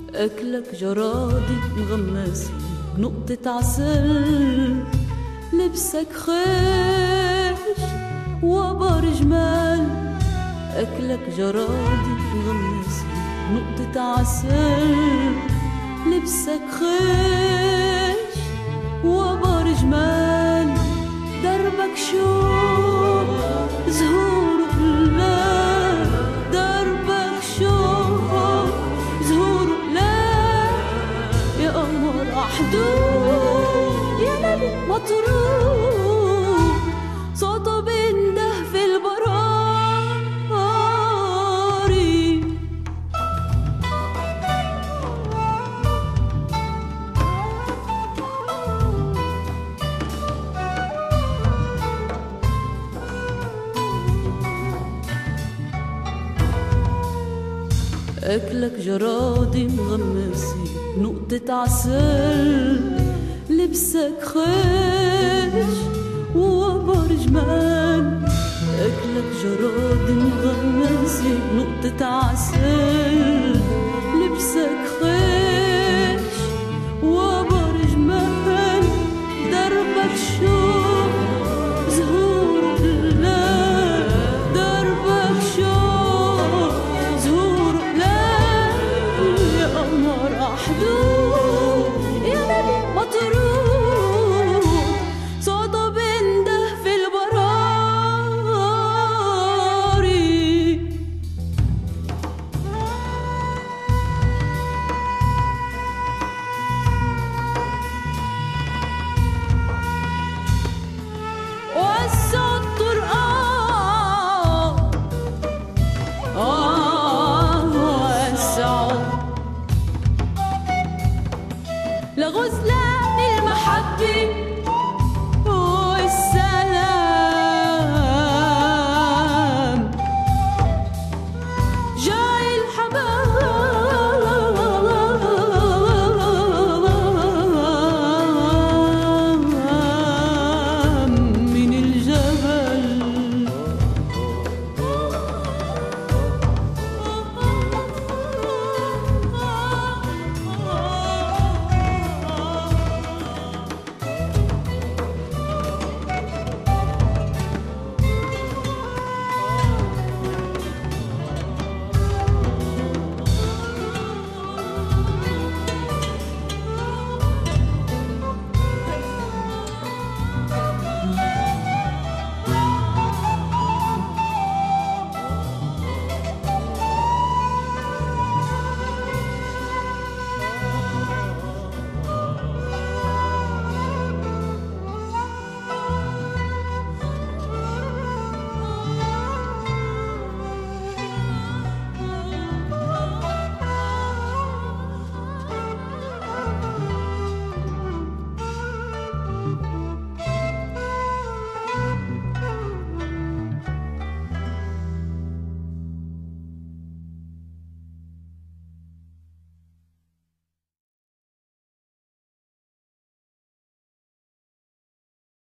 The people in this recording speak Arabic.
أكلك جرادي مغمسة بنقطة عسل، لبسك خيش وبر جمال. أكلك جرادي مغمسة بنقطة عسل، لبسك خيش وبر جمال. دربك شوق زهور وقلال، دربك شوق زهور وقلال. يا قمر أحدود يا نبي مطروح، صوته بينده في البراري. أكلك جرادي مغمسة بنقطة عسل، لبسك خيش وبر جمال. أكلك جرادي مغمسة بنقطة عسل، لبسك خيش وبر جمال. دربك شوق زهور وقلال، دربك شوق زهور وقلال. يا قمر أحدود يا نبي مطروح، صوته بينده في البراري. وسع الطرقان وسع لغزلة